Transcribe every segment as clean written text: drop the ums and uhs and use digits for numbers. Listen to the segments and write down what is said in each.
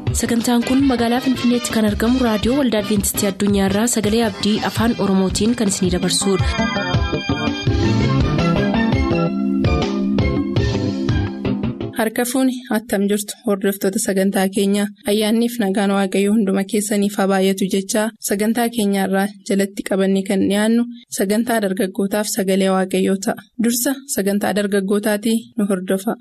Sagantaan kun magaalaa Finfinneetti kan argamu raadiyoo Waldaa Adwiintistii Addunyaarraa Sagalee Abdii Afaan Oromootiin kan isinidabarsudha. Harka fuuni attam jirtu hordoftoota sagantaa keenyaa ayyaanniif nagaan waaqayyoo hunduma keessaniif haa baay'atu jechaa sagantaa keenyaarraa jalatti qabannee kan dhiyaannu sagantaa dargaggootaaf sagalee waaqayyoo ta'a. Dursa sagantaa dargaggootaatii nu hordofa.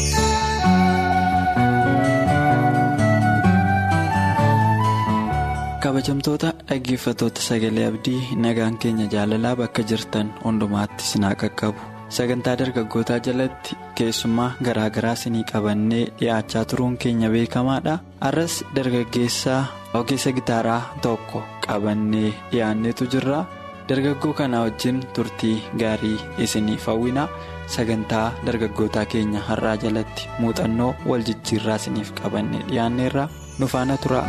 Kabajamtoota dhaggeeffattoota sagalee abdii nagaan keenya jaalalaa bakka jirtan hundumaatti sinaa qaqqabu. Sagantaa dargaggootaa jalatti keessummaa garaagaraa sinii qabannee dhiyaachaa turuun keenya beekamaadha. Har'as dargaggeessaa ogeessa gitaaraa tokko qabannee dhiyaanneetu jirra. Dargaggoo kana wajjin turtii gaarii isiniif hawwina. Sagantaa dargaggootaa keenya har'aa jalatti muuxannoo wal jijjiirraa isiniif qabannee dhiyaanneerra nu faana tura.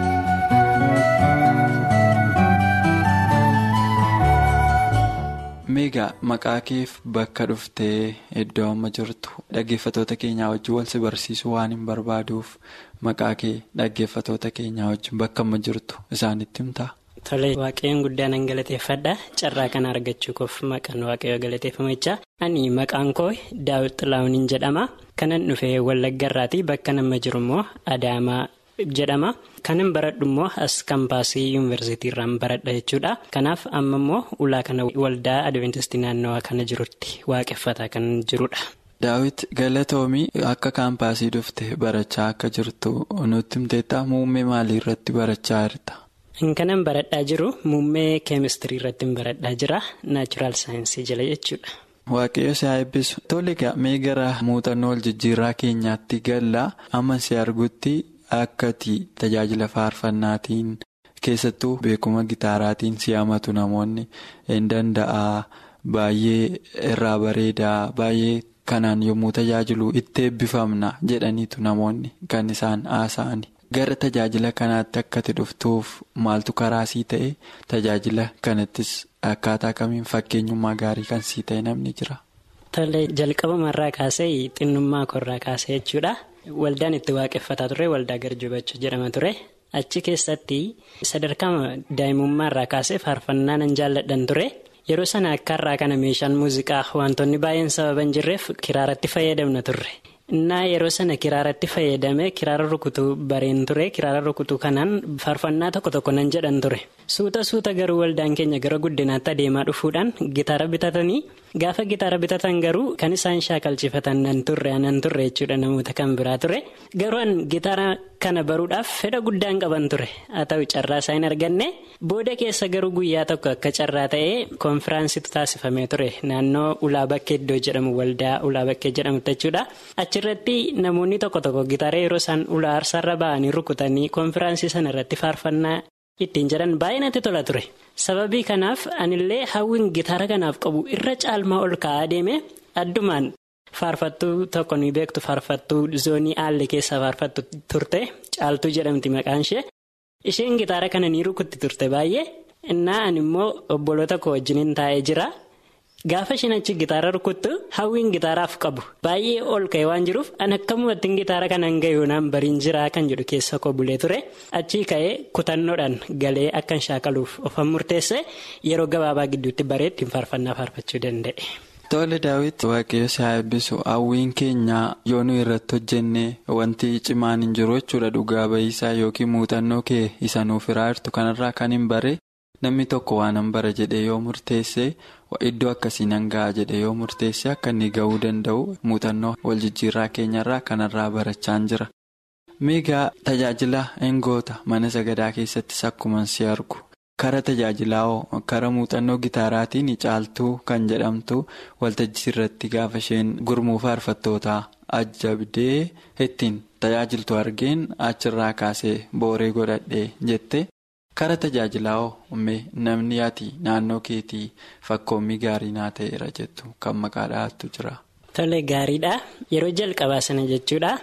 Meegaa maqaa keef bakka dhuftee iddoo amma jirtu dhaggeeffattoota keenyaa wajjin wal si barsiisuu waan hin barbaaduuf maqaa kee dhaggeeffattoota keenyaa wajjin bakka amma jirtu isaanitti himtaa? Tole waaqayyoon guddaan nan galateeffadha. Carraa kana argachuuf maqaan waaqayyoo galateeffamechaa. Ani maqaan koo Daawit Xilaawuniin jedhama. Kanan dhufee Wallaggarraati. Bakka nama jiru immoo Adaamaa jedhama. Kanan baradhu immoo as kaampaasii yuunivarsiitii irraan baradha jechuudha. Kanaaf amma immoo ulaa kana waldaa Adwiintistii naannawaa kana jirutti waaqeffataa kan jirudha. Daawit galatoomii akka kaampaasii dhufte barachaa akka jirtu nutti himteetta. Muummee maalii irratti barachaa jirta? Kanan baradhaa jiru muummee keemistirii irratti baradhaa jira. Naachuraal saayinsii jala jechuudha. Waaqayyo si haa eebbisu. Tole mee gara muuxannoo wal jijjiirraa keenyaatti galla. Amma si argutti akkati tajaajila faarfannaatiin keessattuu beekuma gitaaraatiin si hamatu namoonni hin danda'a. Baay'ee irraa bareedaa baay'ee kanaan yommuu tajaajilu itti eebbifamna jedhaniitu namoonni kan isaan haasa'ani. Gara tajaajila kanaatti akkati dhuftuuf maaltu karaa sii ta'e tajaajila kanattis akkaataa kamiin fakkeenyummaa gaarii kan sii ta'e namni jira? Tole jalqabumarraa kaasee xinnummaa korraa kaasee jechuudha. Waldaan itti waaqeffataa ture waldaa Garjubachuu jedhama ture. Achi keessatti sadarkaa daa'imummaarraa kaasee faarfannaa nan jaalladhan ture. Yeroo sana akka irraa kana meeshaan muuziqaa wantoonni baay'een sababa hin jirreef kiraaratti fayyadamna turre. Innaa yeroo sana kiraaratti fayyadamee kiraara rukutuu bareen ture. Kiraara rukutuu kanaan faarfannaa tokko nan jedhan ture. Suuta garuu waldaan keenya gara guddinaatti adeemaa dhufuudhaan gitaara bitatanii gaafa gitaara bitatan garuu kan isaan shaakalchifatan nan turre jechuudha namoota kan biraa ture. Garuu gitaara kana baruudhaaf fedha guddaan qaban ture. Haa ta'u carraa isaa hin arganne. Booda keessa garuu guyyaa tokko akka carraa ta'ee konfiraansiitu taasifamee ture. Naannoo ulaa bakkee iddoo jedhamu waldaa ulaa bakkee jedhamutti jechuudha. Achirratti namoonni tokko gitaara yeroo isaan ulaa aarsaarra ba'anii rukutanii konfiraansii sana irratti faarfannaa ittiin jedhan baay'ee natti tola ture. Sababii kanaaf anillee hawwiin gitaara kanaaf qabu irra caalmaa ol ka'aa deeme addumaan faarfattuu tokko ni beektu faarfattuu zoonii aallee keessa faarfattu turte caaltuu jedhamti maqaan ishee. Isheen gitaara kana ni rukutti turte baay'ee. Innaa ani immoo obboloota koo wajjiniin taa'ee jira. Gaafa isheen achi gitaara rukuttu hawwiin gitaaraaf qabu baay'ee ol ka'e waan jiruuf an akkamumatti gitaara kanaan gahuunaan bariin jiraa kan jedhu keessa koo bulee ture. Achii ka'ee kutannoodhaan galee akkan shaakaluuf ofan murteesse yeroo gabaabaa gidduutti bareetti faarfannaa faarfachuu danda'e. Tole Daawit waaqayyo si haa eebbisu. Hawwiin keenya yoo nu irratti hojjenne wanti cimaan hin jiru jechuudha. Dhugaa ba'iisaa yookiin muuxannoo kee isa nuuf hiraa jirtu kanarraa kan hin bare namni tokko waan hin bara jedhee yoo murteesse iddoo akkasii nan ga'a jedhee yoo murteesse akka inni ga'uu danda'u muuxannoo wal jijjiirraa keenyarraa kanarraa barachaan jira. Meegaa tajaajila hin goota mana sagadaa keessattis akkuma si argu. Kara tajaajilaa kara muuxannoo gitaaraatiin caaltuu kan jedhamtu waltajjii irratti gaafa isheen gurmuu faarfattootaa ajjabdee ittiin tajaajiltu argeen achirraa kaasee booree godhadhee jette. Kara tajaajilaa namni ati naannoo keetii fakkoommii gaarii naa ta'eera jettu kan maqaa dhahattu jira. Tole gaariidha. Yeroo jalqabaa sana jechuudha.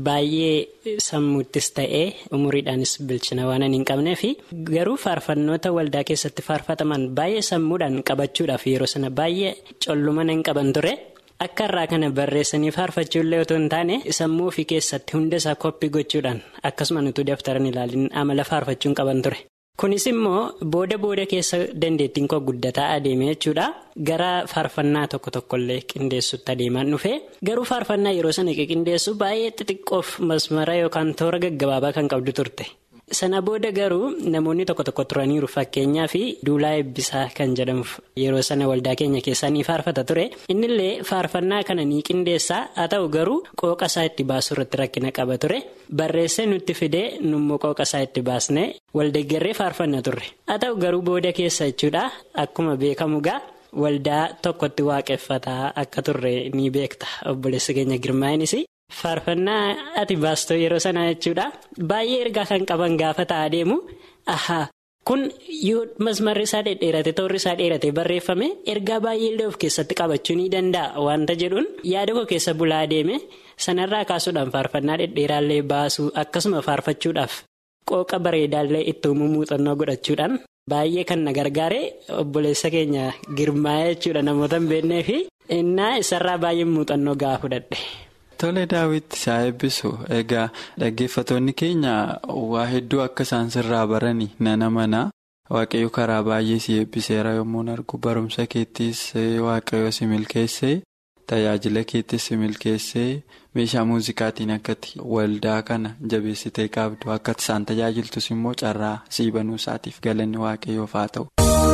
Baay'ee sammuuttis ta'ee umuriidhaanis bilchina waan hin qabneef garuu faarfannoota waldaa keessatti faarfataman baay'ee sammuudhaan qabachuudhaaf yeroo sana baay'ee colluma hin qaban ture. akka irraa kana barreessanii faarfachuullee otoo hin taane sammuu ofii keessatti hunda isaa koppii gochuudhaan akkasuma nuti daftaran ilaalin amala faarfachuun qaban ture. Kunis immoo booda keessa dandeettiin koo guddataa adeeme jechuudha. Gara faarfannaa tokkollee qindeessutti adeemaan dhufe. Garuu faarfannaa yeroo sana qindeessu baay'ee xixiqqoof masmara yookaan toora gaggabaabaa kan qabdu turte. Sana booda garuu namoonni tokko turaniiru fakkeenyaa fi duulaa eebbisaa kan jedhamuuf yeroo sana waldaa keenya keessaa ni faarfata ture. Innillee faarfannaa kana ni qindeessaa haa ta'u garuu qooqa isaa itti baasuu irratti rakkina qaba ture. Barreessee nutti fidee nummoo qooqa isaa itti baasnee waldeeggarree faarfanna turre. Haa ta'u garuu booda keessa jechuudha akkuma beekamu gaa waldaa tokkotti waaqeffataa akka turre ni beekta obboleessi keenya Girmaayinis. Faarfannaa ati baastoo yeroo sanaa jechuudha baay'ee ergaa kan qaban gaafa ta'aa deemu kun yoo masmarri isaa dheerate toorri isaa dheerate barreeffame ergaa baay'ee illee of keessatti qabachuu ni danda'a wanta jedhuun yaada koo keessa bulaa deeme sanarraa kaasuudhaan faarfannaa dhedheeraallee baasuu akkasuma faarfachuudhaaf qooqa bareedaallee itti muuxannoo godhachuudhaan baay'ee kan na gargaare obboleessa keenya Girmaa'ee jechuudha namoota hin beeknee fi innaa isarraa baay'ee muuxannoo gaafa fudhadhe. Tole Daawit isaa eebbisu egaa dhaggeeffattoonni keenya waa hedduu akka isaan sirraa baranii nana mana waaqayyo karaa baay'ee si eebbiseera yommuu argu barumsa keettis waaqayyo si milkeessee tajaajila keettis si milkeessee meeshaa muuziqaatiin akkatti waldaa kana jabeessitee qabdu akka isaan tajaajiltus immoo carraa sii banuu isaatiif galanni waaqayyoof haa ta'u.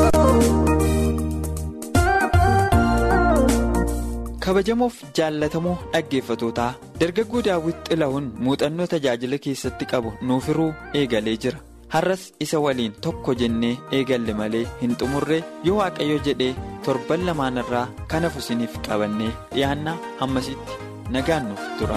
Kabajamoof jaallatamoo dhaggeeffatootaa dargaggoo Daawit Xilahun muuxannoo tajaajila keessatti qabu nuuf hiruu eegalee jira. Har'as isa waliin tokko jennee eegalle malee hin xumurre yoo waaqayyo jedhee torban lamaanirraa kana fusiniif qabannee dhiyaannaa hammasitti nagaan nuuf tura.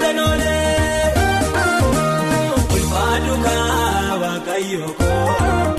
Ulfaadhu kaa waaqayyo koo.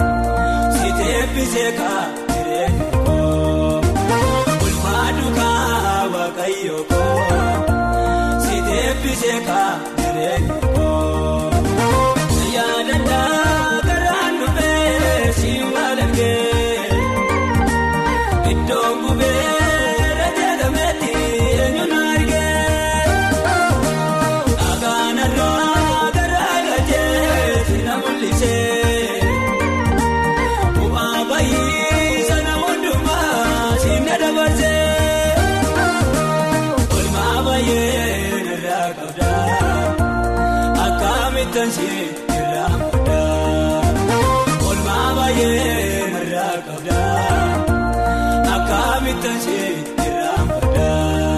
ishee irraan fudhaa olmaa baay'ee narraa qabdaa akkamitti ishee irraan fudhaa.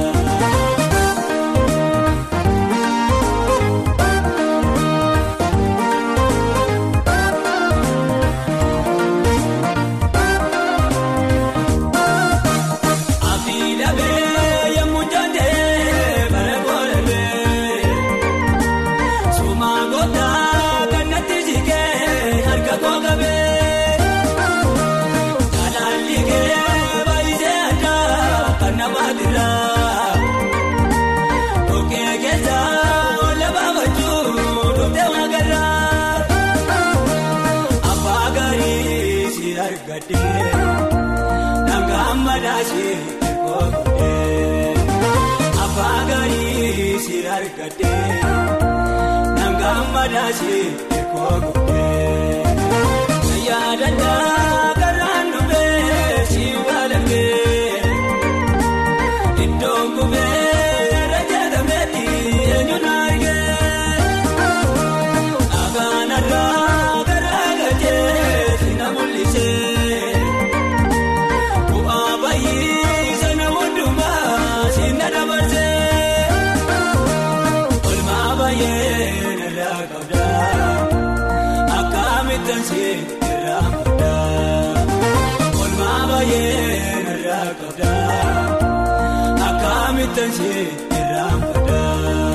Nangaamadashee kookutee afaaganii si argatee nangaamadashee kookutee yaadataa karaan dhufee si walakee iddoo kubee rajatameeti eenyuun argee akaanarraa garaagalee si na mul'isee. Olmaa baay'ee narraa qabdaa akkamitti ishee irraan fudhaa.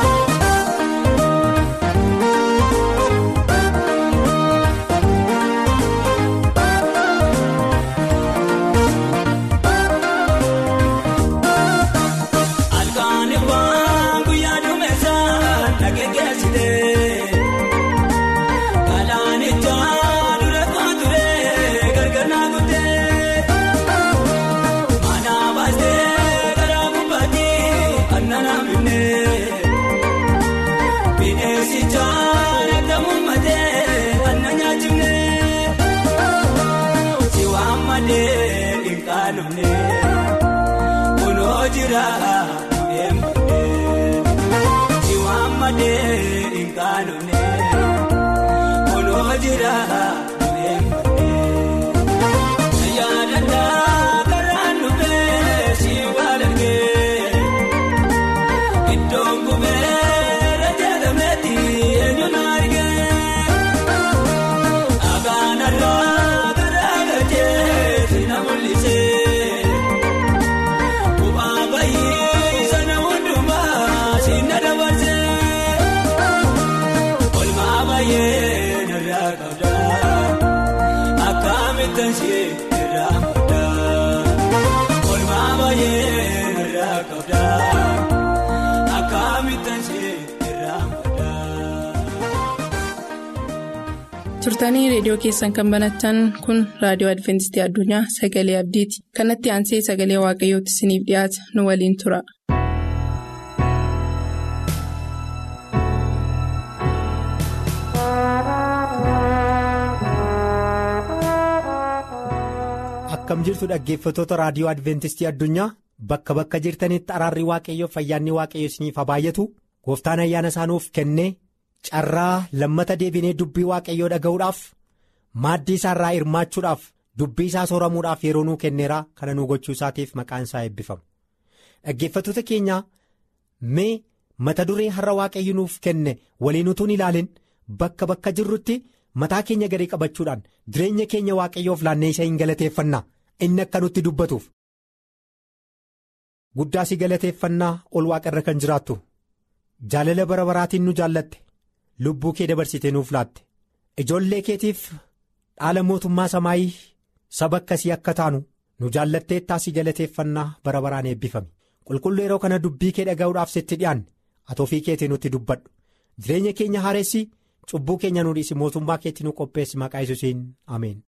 Kunoo jira eembulee siwaamadee inkaanunee kunoo jira eembulee yaadataa karaan dhufee si walakee iddoo kubee rajatameeti eenyuun argee akaanarraa garaagalee si na mul'isee. Turtanii reediyoo keessan kan banattan kun raadiyoo Adventistii Addunyaa Sagalee Abdiiti. Kanatti aansee sagalee Waaqayyootti isiniif dhiyaata nu waliin tura. Akkam jirtu dhaggeeffattoota raadiyoo Adventistii Addunyaa bakka bakka jirtanitti araarri Waaqayyoo fayyaanni Waaqayyoo isiniif haa baay'atu. Gooftaan ayyaana isaanuuf kennee carraa lammata deebinee dubbii Waaqayyoo dhaga'uudhaaf maaddii isaarraa hirmaachuudhaaf dubbii isaa sooramuudhaaf yeroo nuu kenneera kana nuu gochuu isaatiif maqaan isaa eebbifamu. Dhaggeeffattoota keenya mee mata duree har'a Waaqayyo nuuf kenne waliin utuun ilaalin bakka bakka jirrutti mataa keenya garee qabachuudhaan jireenya keenya Waaqayyoof laannee isa hin galateeffannaa inni akka nutti dubbatuuf. Guddaa si galateeffannaa ol Waaqa irra kan jiraattu jaalala bara baraatiin nu jaallatte lubbuu kee dabarsitee nuuf laatte ijoollee keetiif dhaala mootummaa samaayii saba akkasii akka taanu nu jaallatteettaa si galateeffannaa bara baraan eebbifame. Qulqulluu yeroo kana dubbii kee dhaga'uudhaaf sitti dhiyaanne ati ofii keetii nutti dubbadhu jireenya keenya haaressi cubbuu keenya nu dhiisi mootummaa keetti nu qopheessi maqaa Yesuusiin ameen.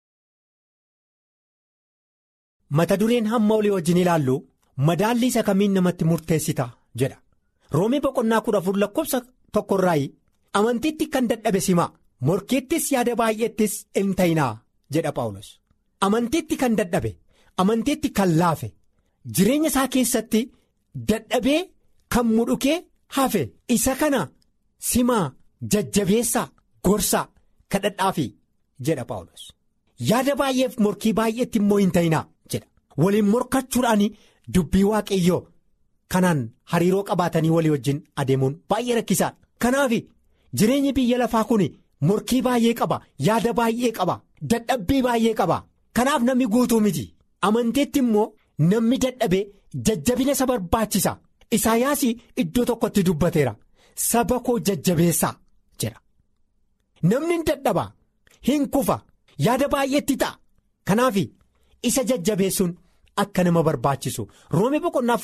Mata dureen hamma olii wajjin ilaallu madaalli isa kamiin namatti murteessita jedha. Roomee boqonnaa 14:1 amantiitti kan dadhabe simaa morkeettis yaada baay'eettis hin ta'inaa jedha Phaawulos. Amantiitti kan dadhabe amantiitti kan laafe jireenya isaa keessatti dadhabee kan mudhukee hafe isa kana simaa jajjabeessaa gorsaa kadhadhaafi jedha Paawulos. Yaada baay'eef morkii baay'eetti immoo hin ta'inaa jedha. Waliin morkachuudhaan dubbii waaqayyoo kanaan hariiroo qabaatanii walii wajjin adeemuun baay'ee rakkisaadha. Kanaaf jireenyi biyya lafaa kun morkii baay'ee qaba, yaada baay'ee qaba, dadhabbii baay'ee qaba. Kanaaf namni guutuu miti. Amanteetti immoo namni dadhabee jajjabina isa barbaachisa. Isaayaas iddoo tokkotti dubbateera. Saba koo jajjabeessaa jedha. Namni hin dadhaba, hin kufa, yaada baay'eetti ta'a. Kanaaf isa jajjabeessuun akka nama barbaachisu. Roomee boqonnaa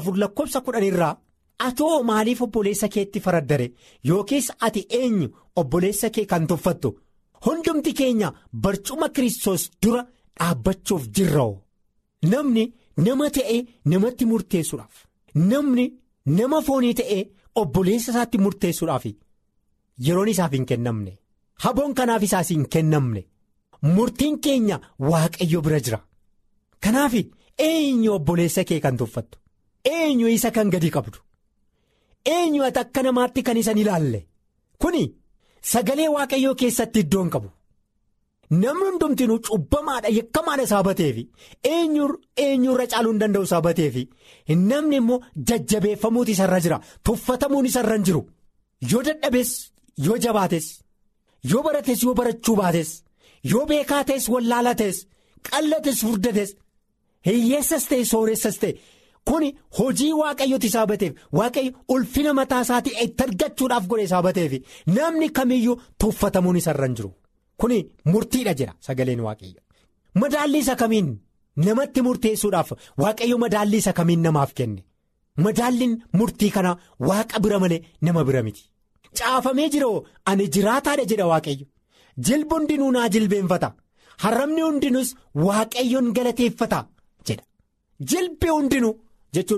14:10 atoo maaliif obboleessa keetti faraddare yookiis ati eenyu obboleessa kee kan tuffattu hundumti keenya barcuma Kiristoos dura dhaabbachuuf jirra. Namni nama ta'ee namatti murteessuudhaaf, namni nama foonii ta'ee obboleessa isaatti murteessuudhaaf yeroon isaaf hin kennamne, haboon kanaaf isaas hin kennamne. Murtiin keenya waaqayyo bira jira. Kanaaf eenyu obboleessa kee kan tuffattu, eenyu isa kan gadi qabdu, eenyu ati akka namaatti kan isan ilaalle kuni sagalee waaqayyoo keessatti iddoon qabu. Namni hundumtinuu cubbamaadha, yakkamaadha saabateefi eenyurra caaluu hin danda'u saabateefi namni immoo jajjabeeffamuutu isarra jira, tuffatamuun isarra hin jiru. Yoo dadhabees yoo jabaates, yoo barates yoo barachuu baates, yoo beekaa ta'es wallaalaa ta'es, qallates furdates, hiyyeessas ta'e sooressas ta'e kuni hojii waaqayyooti saabateef waaqayyo ulfina mataa isaatii itti argachuudhaaf godhe saabateef namni kamiyyuu tuffatamuun isarra hin jiru. Kuni murtiidha jira sagaleen waaqayyo. Madaallii isa kamiin namatti murteessuudhaaf waaqayyo madaallii isa kamiin namaaf kenne. Madaalliin murtii kana waaqa bira malee nama bira miti. Caafamee jiroo ani jiraataadha jedha waaqayyo. Jilbi hundinuu naa jilbeenfata, harrabni hundinuus waaqayyoon galateeffata jedha. Jilbi hundinuu jechuun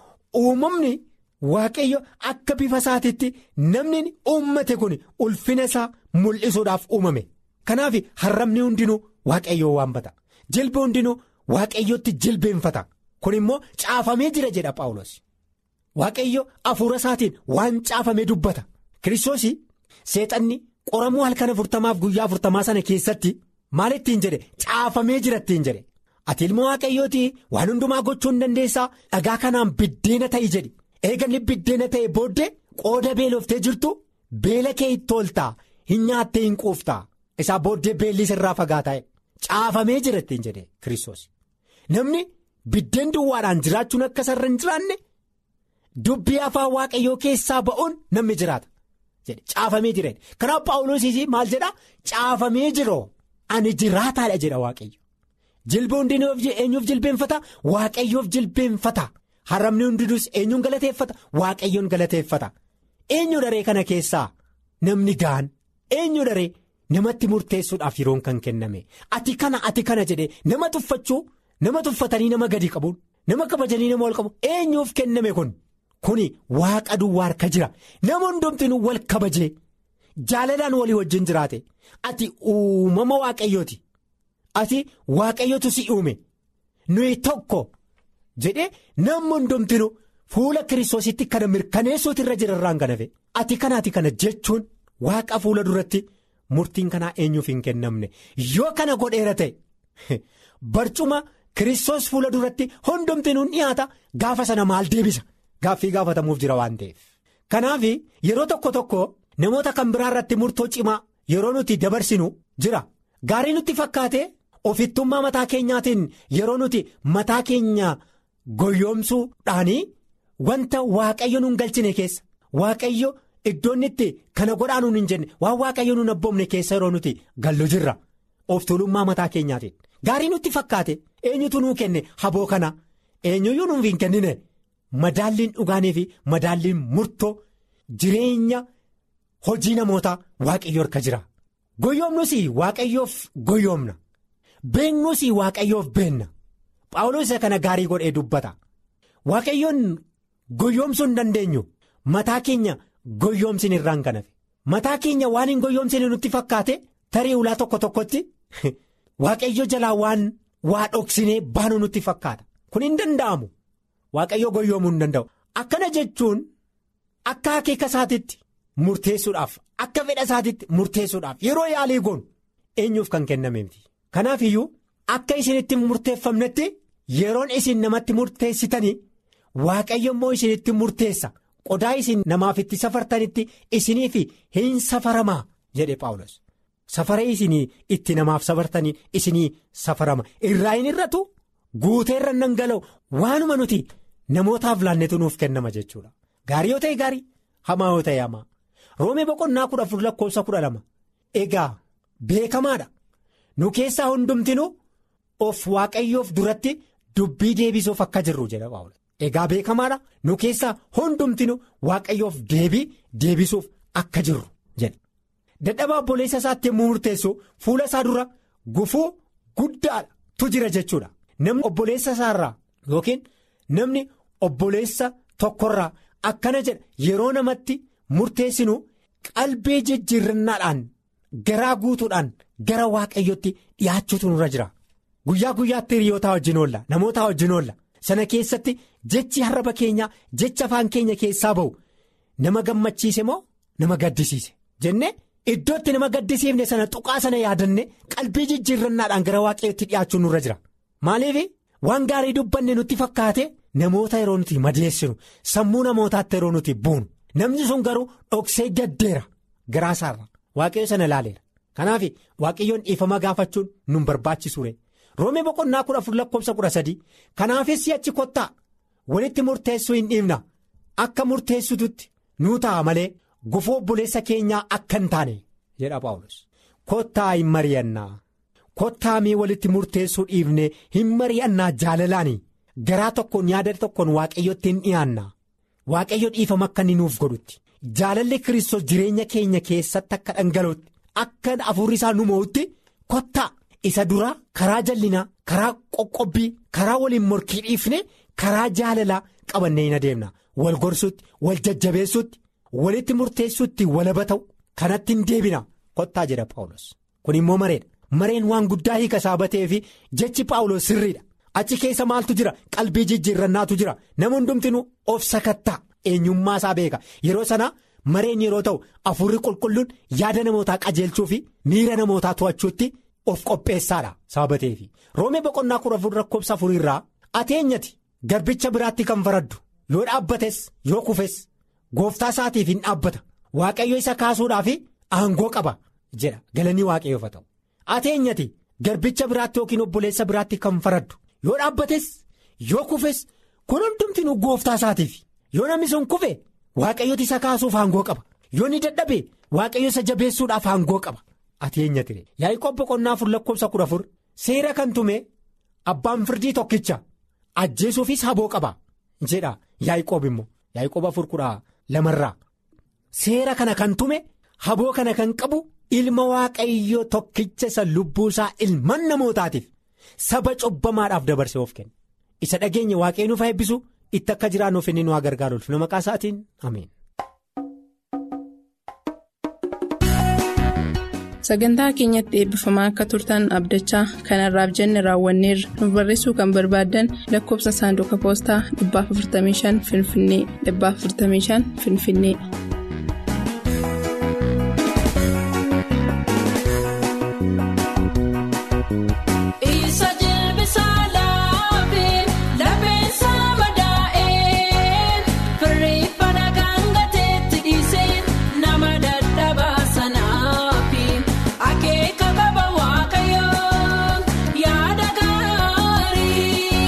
uumamni waaqayyo akka bifa isaatiitti namni uummate kun ulfina isaa mul'isuudhaaf uumame. Kanaaf harrabni hundinuu waaqayyoo waanfata, jilbi hundinuu waaqayyootti jilbeenfata. Kun immoo caafamee jira jedha Paawulos. Waaqayyo hafuura isaatiin waan caafamee dubbata. Kiristoos seexanni qoramuu halkan 40 guyyaa 40 sana keessatti maal ittiin jedhe caafamee jira ittiin jedhe. Ati ilma waaqayyooti waan hundumaa gochuu hin dandeessaa, dhagaa kanaan biddeena ta'i jedhi. Eeganni biddeena ta'e booddee qooda beeloftee jirtu beela kee itti ooltaa, hin nyaattee hin quuftaa. Isaa booddee beelli sirraa fagaataa caafamee jira ittiin jedhe Kiristoos. Namni biddeen duwwaadhaan jiraachuun akka sarara hin jiraanne dubbii afaan waaqayyoo keessaa ba'uun namni jiraata jedhe caafamee jira. Kanaaf Paawulos maal jedha? Caafamee jiroo ani jiraataadha jedha waaqayyo. Jilbi hundinuu eenyuuf jilbeenfata? Waaqayyoof jilbeenfata. Harrabni hundinuus eenyuun galateeffata? Waaqayyoon galateeffata. Eenyu daree kana keessaa namni ga'an? Eenyu daree namatti murteessuudhaaf yeroon kan kenname? Ati kana jedhee nama tuffachuu, nama tuffatanii nama gadi qabuun, nama kabajanii nama ol qabu eenyuuf kenname kun? Kuni waaqa duwwaa harka jira. Nama hundumtinuu wal kabajee jaalalaan walii wajjin jiraate. Ati uumama waaqayyooti. Ati waaqayyootu si uume. Nuyi tokko jedhee namni hundumtinuu fuula Kiristoositti kana mirkaneessuutu irra jira irraan ganafe. Ati kana jechuun waaqa fuula duratti murtiin kanaa eenyuuf hin kennamne. Yoo kana godheera ta'e barcuma Kiristoos fuula duratti hundumtinuu dhiyaata. Gaafa sana maal deebisa? Gaaffii gaafatamuuf jira waan ta'eef. Kanaaf yeroo tokko namoota kan biraa irratti murtoo cimaa yeroo nuti dabarsinu jira. Gaarii nutti fakkaate ofittummaa mataa keenyaatiin yeroo nuti mataa keenya goyyoomsuudhaanii wanta waaqayyo nun galchine keessa waaqayyo iddoon itti kana godhaanuun hin jenne waan waaqayyo nun abboomne keessa yeroo nuti gallu jirra. Of tuulummaa mataa keenyaatiin gaarii nutti fakkaate eenyutu nuu kenne haboo kana eenyuyyuu nuuf hin kennine. Madaalliin dhugaanii fi madaalliin murtoo jireenya hojii namootaa waaqayyo harka jira. Goyyoomnus waaqayyoof goyyoomna, beeknus waaqayyoof beenna. Paawulos isa kana gaarii godhee dubbata. Waaqayyoon goyyoomsuu hin dandeenyu. Mataa keenya goyyoomsin irraan kan hafe. Mataa keenya waan hin goyyoomsine nutti fakkaate tarii ulaa tokkotti waaqayyo jalaa waa dhoksinee baanu nutti fakkaata. Kun hin danda'amu. Waaqayyo goyyoomuu hin danda'u. Akkana jechuun akka akeeka isaatitti murteessuudhaaf akka fedha isaatiitti murteessuudhaaf yeroo yaalii goonu eenyuuf kan kenname miti. Kanaaf iyyuu akka isinitti murteeffamnetti yeroon isin namatti murteessitanii waaqayyo immoo isinitti murteessa qodaa isin namaaf itti safartanitti isiniif hin safaramaa jedhe Phaawulos. Safara isinii itti namaaf safartanii isinii safarama irraa hin irratu guutee irra dhangala'u waanuma nuti namootaaf laannetu nuuf kennama jechuudha. Gaarii yoo ta'e gaarii hamaa yoo ta'e hamaa. Roomee boqonnaa 14:12 egaa beekamaadha nu keessaa hundumtinuu of waaqayyoof duratti dubbii deebisuuf akka jirru jedha Phaawulos. Egaa beekamaadha nu keessaa hundumtinuu waaqayyoof deebisuuf akka jirru jedha. Dadhabaa obboleessa isaatti yommuu murteessu fuula isaa dura gufuu guddaatu jira jechuudha. Namni obboleessa isaarraa yookiin namni obboleessa tokkorraa akkana jedha yeroo namatti murteessinu qalbii jijjiirrannaadhaan garaa guutuudhaan gara waaqayyotti dhiyaachuutu nurra jira. Guyyaa guyyaatti hiriyoota wajjin oolla namoota wajjin oolla sana keessatti jechi harraba keenyaa jecha afaan keenya keessaa ba'u nama gammachiise moo nama gaddisiise jenne. Iddootti nama gaddisiifne sana tuqaa sana yaadanne qalbii jijjiirrannaadhaan gara waaqayyotti dhiyaachuun nurra jira. Maaliif waan gaarii dubbanne nutti fakkaate namoota yeroo nuti madeessinu sammuu namootaatti yeroo nuti buunu namni sun garuu dhoksee gaddeera garaasaarra waaqayyo sana ilaaleera. Kanaaf waaqayyoon dhiifama gaafachuun nun barbaachisuure. Roomee boqonnaa 14:13 kanaafis si'achi kottaa walitti murteessuu hin dhiifna akka murteessitutti nuu ta'a malee. Gufuu obboleessa keenyaa akka hin taane jedha Phaawulos. Kottaa hin mari'annaa kottaa mii walitti murteessuu dhiifne hin mari'annaa jaalalaani garaa tokkoon yaada tokkoon waaqayyotti hin dhiyaanna waaqayyo dhiifama akka inni nuuf godhutti jaalalli Kiristoos jireenya keenya keessatti akka dhangala'utti akka hafuurri isaa nu mo'utti kottaa isa duraa karaa jallinaa karaa qoqqobbii karaa waliin morkii dhiifne karaa jaalalaa qabannee hin adeemna wal gorsutti wal jajjabeessutti. Walitti murteessuutti walaba ta'u kanatti hin deebina kottaa jedha Phaawulos. Kun immoo mareedha. Mareen waan guddaa hiika isaa batee fi jechi Phaawulos sirriidha. Achi keessa maaltu jira qalbii jijjiirrannaatu jira nama hundumtinuu of sakattaa eenyummaa isaa beeka yeroo sana mareen yeroo ta'u hafuurri qulqulluun yaada namootaa qajeelchuu fi miira namootaa to'achuutti of qopheessaadha sababatee fi Roomee boqonnaa 14:4 irraa ati eenyati garbicha biraatti kan faraddu yoo dhaabbates yoo kufes. Gooftaa isaatiif hin dhaabbata waaqayyo isa kaasuudhaaf aangoo qaba jedha galanii waaqayyoof ta'u. Ati eenyati garbicha biraatti yookiin obboleessa biraatti kan faraddu yoo dhaabbates yoo kufes kun hundumtinuu gooftaa isaatiif yoo namni sun kufe waaqayyooti isa kaasuuf aangoo qaba yoo ni dadhabe waaqayyo isa jabeessuudhaaf aangoo qaba. Ati eenyati Yaaqoob boqonnaa 4:14 seera kan tume abbaan firdii tokkicha ajjeesuufis haboo qaba jedha Yaaqoob immoo Yaaqoob 4:2 seera kana kan tume haboo kana kan qabu ilma waaqayyoo tokkicha isa lubbuu isaa ilmaan namootaatiif saba cubbamaadhaaf dabarsee of kenne isa dhageenya waaqayyo nuuf eebbisu itti akka jiraannuuf inni nu gargaaruuf nama maqaa isaatiin ameen. Sagantaa keenyatti eebbifamaa akka turtan abdachaa kanarraaf jenne raawwanneerra nuuf barreessuu kan barbaaddan lakkoofsa saanduqa poostaa 455 Finfinnee 455 Finfinnee.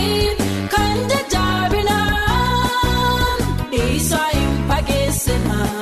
Isa impagessema.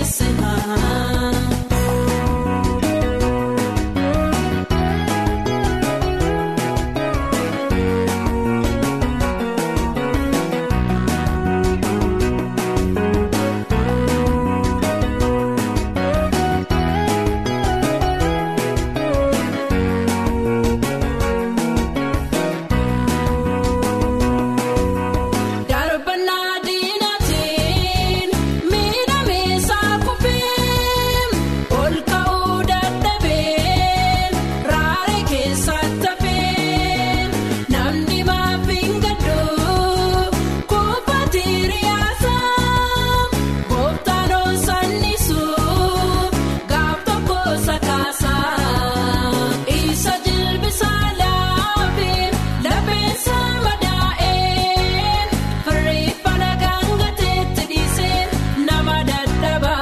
Nama dadhaba.